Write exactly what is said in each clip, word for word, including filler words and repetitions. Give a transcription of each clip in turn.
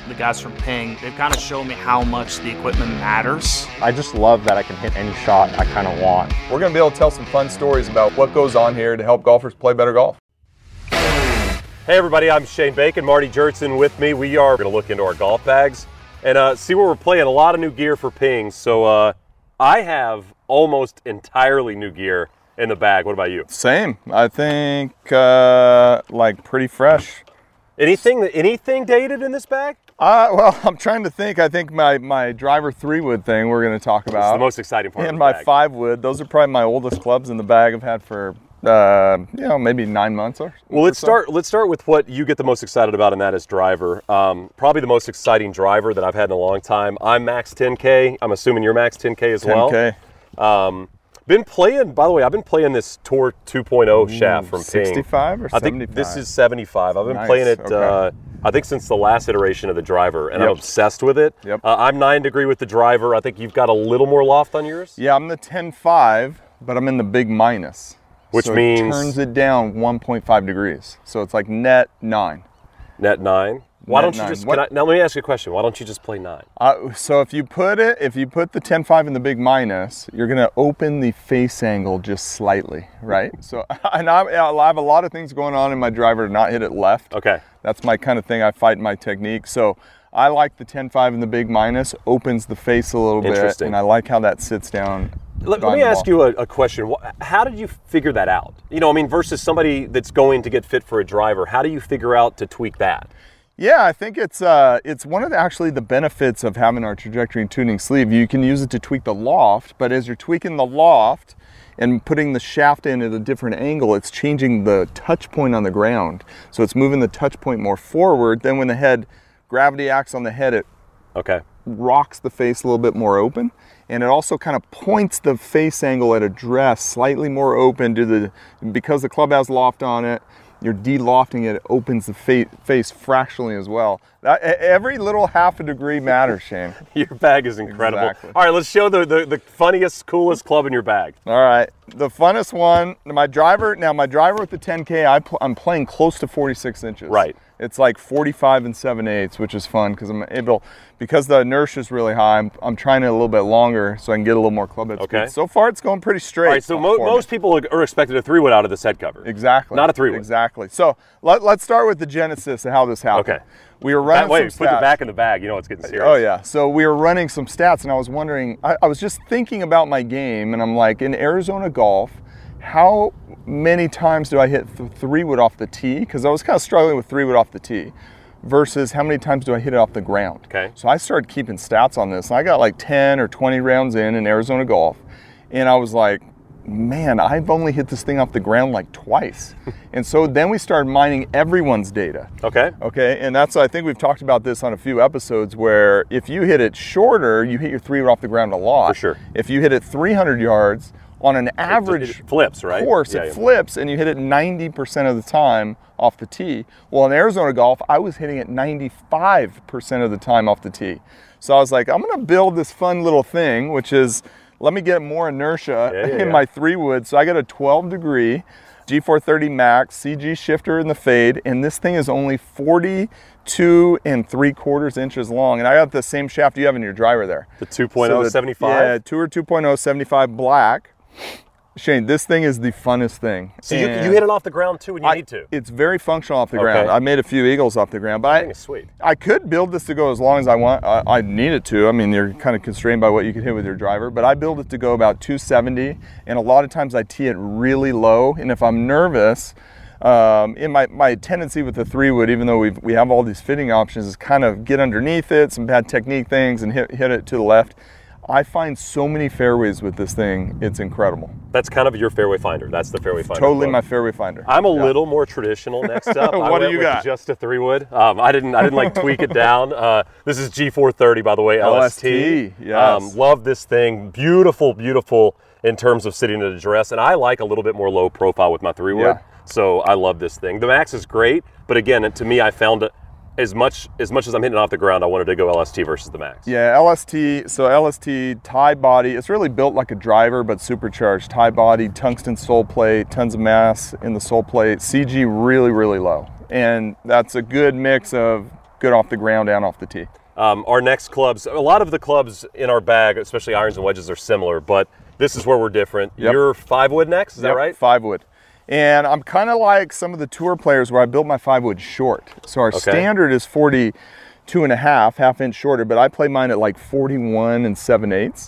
the guys from Ping, they've kind of shown me how much the equipment matters. I just love that I can hit any shot I kind of want. We're going to be able to tell some fun stories about what goes on here to help golfers play better golf. Hey everybody, I'm Shane Bacon, Marty Jertson with me. We are going to look into our golf bags and uh, see where we're playing. A lot of new gear for Ping. So uh, I have almost entirely new gear in the bag. What about you? Same. I think uh, like pretty fresh. Anything anything dated in this bag? Uh, well, I'm trying to think. I think my, my driver three wood thing we're going to talk about. It's the most exciting part and of the my bag. five wood. Those are probably my oldest clubs in the bag I've had for Uh, you know, maybe nine months or. Well, let's or so. start. Let's start with what you get the most excited about, and that is driver. Um, probably the most exciting driver that I've had in a long time. I'm Max ten K. I'm assuming you're Max ten K as well. ten K. Um, been playing. By the way, I've been playing this Tour two point oh shaft from Ping. sixty-five or I seventy-five? think this is seventy-five. I've been Nice, playing it. okay. Uh, I think since the last iteration of the driver, and Yep. I'm obsessed with it. Yep. Uh, I'm nine degree with the driver. I think you've got a little more loft on yours. Yeah, I'm the ten five, but I'm in the big minus. Which so means? it turns it down one point five degrees. So it's like net nine. Net nine. Why Net don't you nine. just? What- Can I, now let me ask you a question. Why don't you just play nine? Uh, so if you put it, if you put the ten five in the big minus, you're gonna open the face angle just slightly, right? So, and I, I have a lot of things going on in my driver to not hit it left. Okay. That's my kind of thing. I fight in my technique. So I like the ten five in the big minus, opens the face a little bit, Interesting. and I like how that sits down. Let, let behind me the ask ball. you a, a question. Wh- How did you figure that out? You know, I mean, versus somebody that's going to get fit for a driver, how do you figure out to tweak that? Yeah, I think it's uh, it's one of the, actually the benefits of having our trajectory and tuning sleeve. You can use it to tweak the loft, but as you're tweaking the loft and putting the shaft in at a different angle, it's changing the touch point on the ground. So it's moving the touch point more forward. Then when the head, gravity acts on the head, it Okay. rocks the face a little bit more open. And it also kind of points the face angle at address slightly more open to the, because the club has loft on it, you're de-lofting it, it opens the fa face fractionally as well. That, every little half a degree matters, Shane. Your bag is incredible. Exactly. All right, let's show the, the, the funniest, coolest club in your bag. All right, the funnest one, my driver, now my driver with the ten K, I pl I'm playing close to forty-six inches. Right. It's like forty-five and seven eighths, which is fun because I'm able, because the inertia is really high, I'm, I'm trying it a little bit longer so I can get a little more club head Okay. speed. So far it's going pretty straight. All right, so mo for me. most people are expected a three wood out of this head cover. Exactly. Not a three wood. Exactly. So let, let's start with the genesis of how this happened. Okay. We were running That way, some put stats. your back in the bag, you know it's getting serious. Oh yeah. So we were running some stats and I was wondering, I, I was just thinking about my game and I'm like, in Arizona golf, how many times do I hit th three wood off the tee? Because I was kind of struggling with three wood off the tee versus how many times do I hit it off the ground? Okay. So I started keeping stats on this and I got like ten or twenty rounds in in Arizona golf and I was like, man, I've only hit this thing off the ground like twice. And so then we started mining everyone's data. Okay. Okay, and that's, I think we've talked about this on a few episodes where if you hit it shorter, you hit your three wood off the ground a lot. For sure. If you hit it three hundred yards, on an average it flips, right? course, Yeah, it yeah. flips and you hit it ninety percent of the time off the tee. Well, in Arizona golf, I was hitting it ninety-five percent of the time off the tee. So I was like, I'm gonna build this fun little thing, which is, let me get more inertia Yeah, yeah, in yeah. my three wood. So I got a twelve degree G four thirty Max, C G shifter in the fade, and this thing is only forty-two and three quarters inches long. And I got the same shaft you have in your driver there. The two point oh So the- seventy-five? Yeah, Tour two point oh seventy-five black. Shane, this thing is the funnest thing. So you, And you hit it off the ground too when you I- need to. It's very functional off the Okay. ground. I made a few eagles off the ground, but I I, think it's sweet. I could build this to go as long as I want. I, I need it to. I mean, you're kind of constrained by what you can hit with your driver, but I build it to go about two seventy, and a lot of times I tee it really low, and if I'm nervous, um, in my, my tendency with the three wood, even though we've, we have all these fitting options, is kind of get underneath it, some bad technique things, and hit, hit it to the left. I find so many fairways with this thing, it's incredible. That's kind of your fairway finder. That's the fairway finder. Totally quote. my fairway finder. I'm a Yeah. little more traditional next up. I What do went you with got? Just a three wood. Um, I didn't. I didn't like tweak it down. Uh, this is G four thirty, by the way. L S T. L S T, yes. Um, love this thing. Beautiful, beautiful in terms of sitting at address, and I like a little bit more low profile with my three wood. Yeah. So I love this thing. The Max is great, but again, to me, I found it. As much as much as I'm hitting it off the ground, I wanted to go L S T versus the Max. Yeah, L S T, so L S T, tie body, it's really built like a driver, but supercharged. Tie body, tungsten sole plate, tons of mass in the sole plate. C G really, really low. And that's a good mix of good off the ground and off the tee. Um, our next clubs, a lot of the clubs in our bag, especially irons and wedges, are similar, but this is where we're different. Yep. You're five wood next, is Yep, that right? Five wood. And I'm kind of like some of the tour players where I built my five wood short. So our Okay. standard is forty-two and a half, half inch shorter, but I play mine at like forty-one and seven eighths.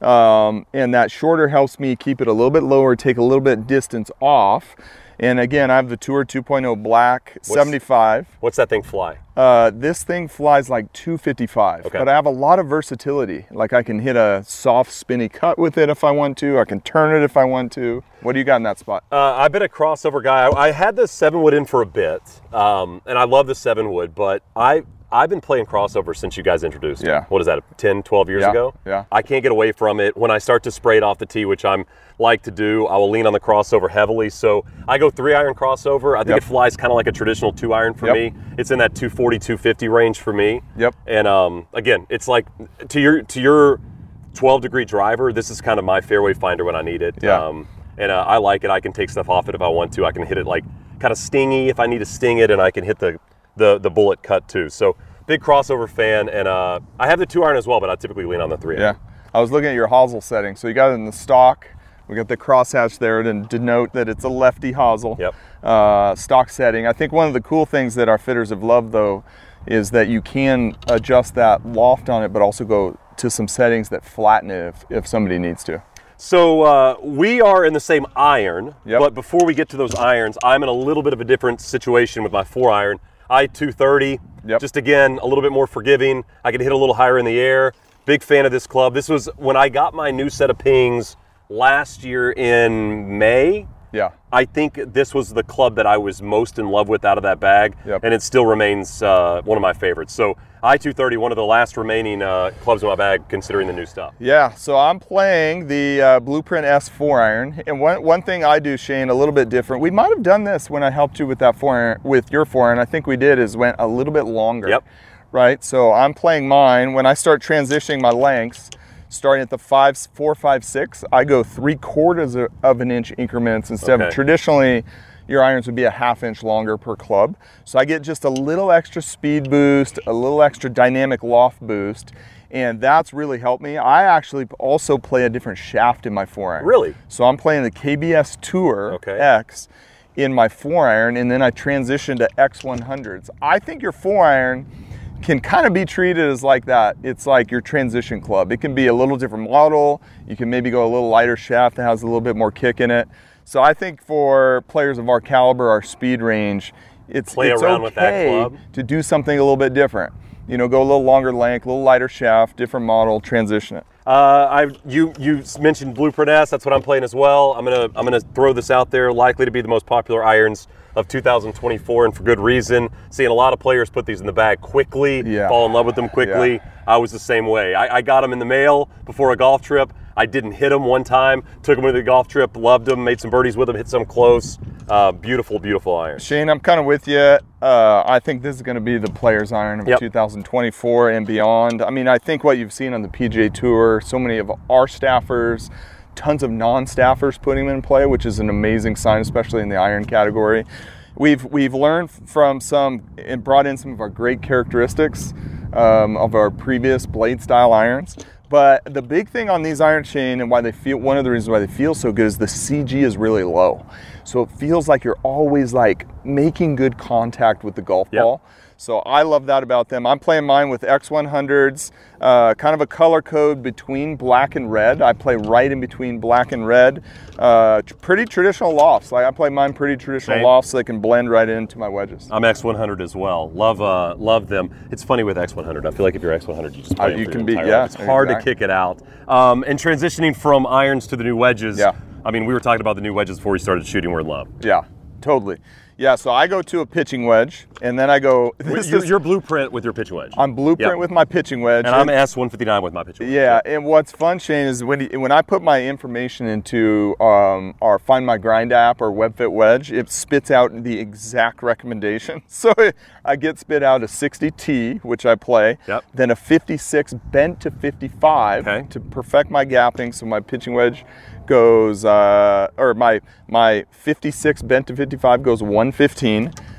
Um, and that shorter helps me keep it a little bit lower, take a little bit distance off. And again, I have the Tour two point oh black, What's- seventy-five. What's that thing fly? Uh, this thing flies like two fifty-five, Okay. but I have a lot of versatility. Like I can hit a soft spinny cut with it if I want to. I can turn it if I want to. What do you got in that spot? Uh, I've been a crossover guy. I, I had the seven wood in for a bit, um, and I love the seven wood, but I, I've been playing crossover since you guys introduced it. Yeah. What is that, ten, twelve years Yeah, ago? yeah. I can't get away from it. When I start to spray it off the tee, which I'm like to do, I will lean on the crossover heavily. So I go three iron crossover. I think Yep. it flies kind of like a traditional two iron for Yep. me. It's in that two forty, two fifty range for me. Yep. And um, again, it's like to your to your twelve degree driver, this is kind of my fairway finder when I need it. Yeah. Um, and uh, I like it. I can take stuff off it if I want to. I can hit it like kind of stingy if I need to sting it, and I can hit the the, the bullet cut too. So big crossover fan, and uh, I have the two iron as well, but I typically lean on the three. Yeah, I was looking at your hosel setting. So you got it in the stock. We got the crosshatch there to denote that it's a lefty hosel. Yep. Uh, stock setting. I think one of the cool things that our fitters have loved though is that you can adjust that loft on it, but also go to some settings that flatten it if, if somebody needs to. So uh, we are in the same iron, Yep. but before we get to those irons, I'm in a little bit of a different situation with my four iron. I two thirty, Yep. just again, a little bit more forgiving. I can hit a little higher in the air. Big fan of this club. This was when I got my new set of pings last year in May. Yeah. I think this was the club that I was most in love with out of that bag, Yep. and it still remains uh, one of my favorites. So I two thirty, one of the last remaining uh, clubs in my bag, considering the new stuff. Yeah, so I'm playing the uh, Blueprint S four iron, and one one thing I do, Shane, a little bit different. We might have done this when I helped you with that four iron, with your four iron. I think we did. Is went a little bit longer. Yep. Right. So I'm playing mine. When I start transitioning my lengths, starting at the five, four, five, six, I go three quarters of of an inch increments instead Okay. of traditionally. Your irons would be a half inch longer per club. So I get just a little extra speed boost, a little extra dynamic loft boost, and that's really helped me. I actually also play a different shaft in my four iron. Really? So I'm playing the K B S Tour Okay. X in my four iron, and then I transition to X one hundreds. I think your four iron can kind of be treated as like that. It's like your transition club. It can be a little different model. You can maybe go a little lighter shaft that has a little bit more kick in it. So I think for players of our caliber, our speed range, it's, Play it's around okay with that club. to do something a little bit different. You know, go a little longer length, a little lighter shaft, different model, transition it. Uh, I you you mentioned Blueprint S. That's what I'm playing as well. I'm gonna I'm gonna throw this out there. Likely to be the most popular irons of two thousand twenty-four, and for good reason. Seeing a lot of players put these in the bag quickly, Yeah. fall in love with them quickly. Yeah. I was the same way. I, I got them in the mail before a golf trip. I didn't hit them one time. Took them to the golf trip, loved them, made some birdies with them, hit some close. Uh, beautiful, beautiful irons. Shane, I'm kind of with you. Uh, I think this is going to be the player's iron of Yep. two thousand twenty-four and beyond. I mean, I think what you've seen on the P G A Tour, so many of our staffers, tons of non-staffers putting them in play, which is an amazing sign, especially in the iron category. We've we've learned from some and brought in some of our great characteristics um, of our previous blade style irons. But the big thing on these irons, Shane, and why they feel, one of the reasons why they feel so good is the C G is really low. So it feels like you're always like making good contact with the golf Yep. ball. So I love that about them. I'm playing mine with X one hundreds, uh, kind of a color code between black and red. I play right in between black and red. Uh, tr- pretty traditional lofts. Like I play mine pretty traditional Same. lofts so they can blend right into my wedges. I'm X one hundred as well. Love uh, love them. It's funny with X one hundred. I feel like if you're X one hundred, you just play Uh, them you for can your be- entire yeah, life. It's hard exactly. to kick it out. Um, and transitioning from irons to the new wedges. Yeah. I mean, we were talking about the new wedges before we started shooting. We're in love. Yeah, totally. Yeah, so I go to a pitching wedge, and then I go. This You're, is, you're Blueprint with your pitching wedge. I'm Blueprint Yep. with my pitching wedge. And I'm S one fifty-nine with my pitching wedge. Yeah, and what's fun, Shane, is when when I put my information into um, our Find My Grind app or WebFit Wedge, it spits out the exact recommendation. So I get spit out a sixty T, which I play, Yep. then a fifty-six bent to fifty-five Okay. to perfect my gapping. So my pitching wedge goes, uh, or my my fifty-six bent to fifty-five goes one fifteen.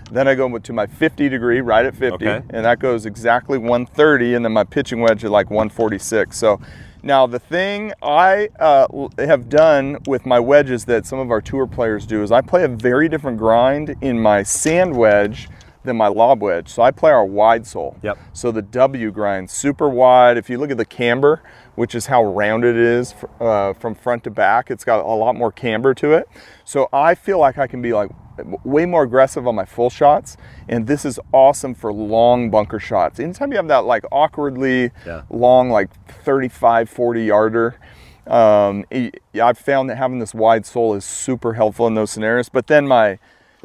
Then I go to my fifty degree, right at fifty, okay. and that goes exactly one thirty, and then my pitching wedge at like one forty-six. So now the thing I uh, have done with my wedges that some of our tour players do is I play a very different grind in my sand wedge than my lob wedge. So I play our wide sole. Yep. So the W grind, super wide. If you look at the camber, which is how rounded it is uh, from front to back, it's got a lot more camber to it. So I feel like I can be like way more aggressive on my full shots, and this is awesome for long bunker shots. Anytime you have that like awkwardly yeah. long, like thirty-five, forty yarder, um, I've found that having this wide sole is super helpful in those scenarios. But then my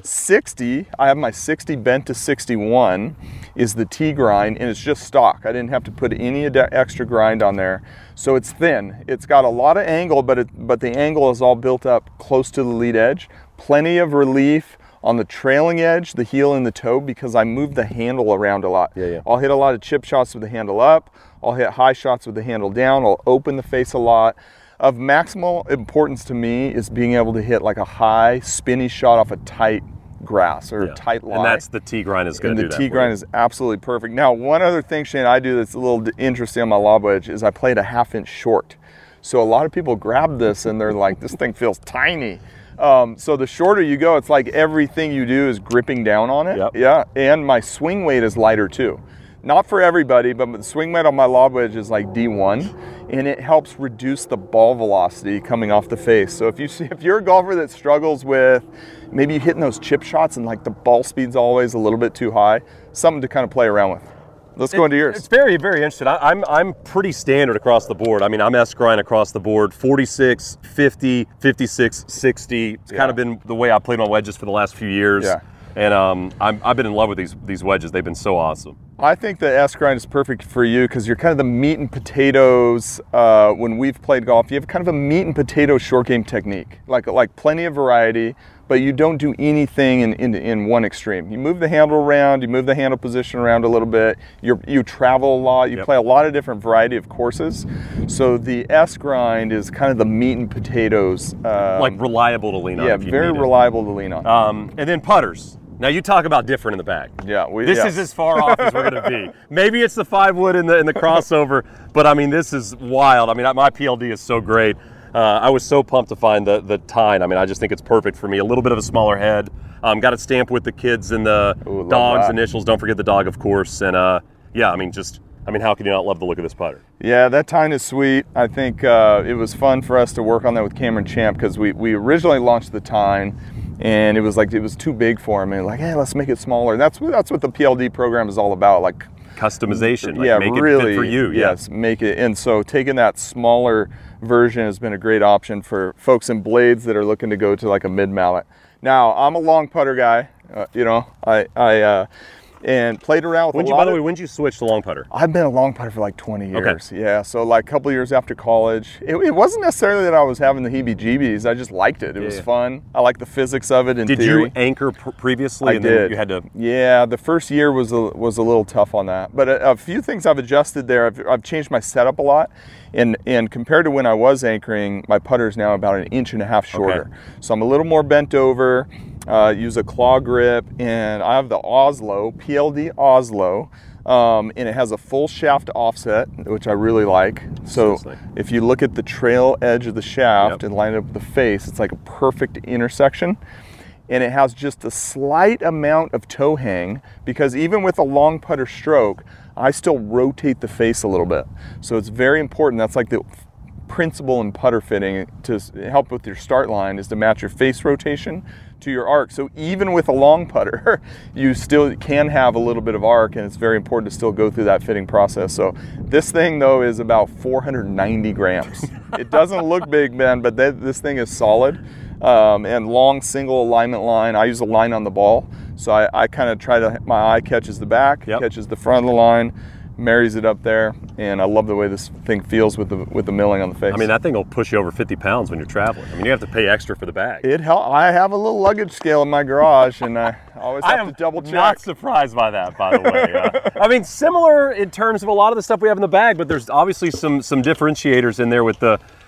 sixty, I have my sixty bent to sixty-one is the T grind, and it's just stock. I didn't have to put any extra grind on there. So it's thin. It's got a lot of angle, but it, but the angle is all built up close to the lead edge. Plenty of relief on the trailing edge, the heel and the toe, because I move the handle around a lot. Yeah, yeah. I'll hit a lot of chip shots with the handle up. I'll hit high shots with the handle down. I'll open the face a lot. Of maximal importance to me is being able to hit like a high spinny shot off a tight grass or yeah. tight lie. And that's the T grind is going to do that. And the T grind is absolutely perfect. Now, one other thing, Shane, I do that's a little interesting on my lob wedge is I play it a half inch short. So a lot of people grab this and they're like, this thing feels tiny. Um, so the shorter you go, it's like everything you do is gripping down on it. Yep. Yeah, and my swing weight is lighter too. Not for everybody, but the swing weight on my lob wedge is like D one, and it helps reduce the ball velocity coming off the face. So if you see, if you're a golfer that struggles with maybe hitting those chip shots and like the ball speed's always a little bit too high, something to kind of play around with. Let's go it, into yours. It's very, very interesting. I, I'm I'm pretty standard across the board. I mean, I'm S grind across the board, forty-six, fifty, fifty-six, sixty. It's yeah. kind of been the way I played my wedges for the last few years. Yeah. And um, I'm, I've been in love with these these wedges. They've been so awesome. I think the S grind is perfect for you because you're kind of the meat and potatoes. Uh, when we've played golf, you have kind of a meat and potato short game technique, like like plenty of variety, but you don't do anything in, in, in one extreme. You move the handle around, you move the handle position around a little bit, you you travel a lot, you yep. play a lot of different variety of courses. So the S grind is kind of the meat and potatoes. Um, like reliable to lean on. Yeah, if you very need it. reliable to lean on. Um, and then putters. Now you talk about different in the bag. Yeah, we, this yeah. is as far off as we're going to be. Maybe it's the five wood in the in the crossover, but I mean this is wild. I mean my P L D is so great. Uh, I was so pumped to find the the Tine. I mean I just think it's perfect for me. A little bit of a smaller head. Um, got it stamped with the kids and the Ooh, dog's that. initials. Don't forget the dog, of course. And uh, yeah, I mean just I mean how can you not love the look of this putter? Yeah, that Tine is sweet. I think uh, it was fun for us to work on that with Cameron Champ because we we originally launched the Tine. And it was like, it was too big for him. And like, hey, let's make it smaller. That's what, that's what the P L D program is all about. Like customization, like yeah, make really, it fit for you. Yeah. Yes, make it. And so taking that smaller version has been a great option for folks in blades that are looking to go to like a mid mallet. Now, I'm a long putter guy. Uh, you know, I, I, uh, and played around with When a you, lot by the of, way, when did you switch to long putter? I've been a long putter for like twenty years. Okay. Yeah, so like a couple years after college. It, it wasn't necessarily that I was having the heebie-jeebies. I just liked it. It yeah, was yeah. fun. I like the physics of it in Did theory. you anchor pr previously I and did. then you had to? Yeah, the first year was a, was a little tough on that. But a, a few things I've adjusted there. I've, I've changed my setup a lot. And, and compared to when I was anchoring, my putter is now about an inch and a half shorter. Okay. So I'm a little more bent over, uh, use a claw grip, and I have the Oslo, P L D Oslo, um, and it has a full shaft offset, which I really like. So Seriously. if you look at the trail edge of the shaft Yep. and line it up with the face, it's like a perfect intersection. And it has just a slight amount of toe hang because even with a long putter stroke, I still rotate the face a little bit. So it's very important. That's like the principle in putter fitting to help with your start line is to match your face rotation to your arc. So even with a long putter, you still can have a little bit of arc, and it's very important to still go through that fitting process. So this thing though is about four hundred ninety grams. It doesn't look big, man, but th this thing is solid. Um, and long single alignment line. I use a line on the ball. So I, I kind of try to, my eye catches the back, Yep. catches the front of the line, marries it up there. And I love the way this thing feels with the with the milling on the face. I mean, that thing will push you over fifty pounds when you're traveling. I mean, you have to pay extra for the bag. It help. I have a little luggage scale in my garage, and I always have I am to double check. not surprised by that, by the way. Uh, I mean, similar in terms of a lot of the stuff we have in the bag, but there's obviously some some differentiators in there with the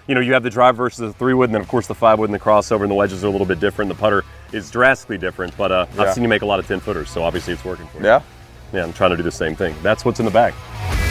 you know, you have the drive versus the three wood, and then of course the five wood and the crossover, and the wedges are a little bit different. The putter is drastically different, but uh, Yeah. I've seen you make a lot of ten footers, so obviously it's working for you. Yeah. Yeah, I'm trying to do the same thing. That's what's in the bag.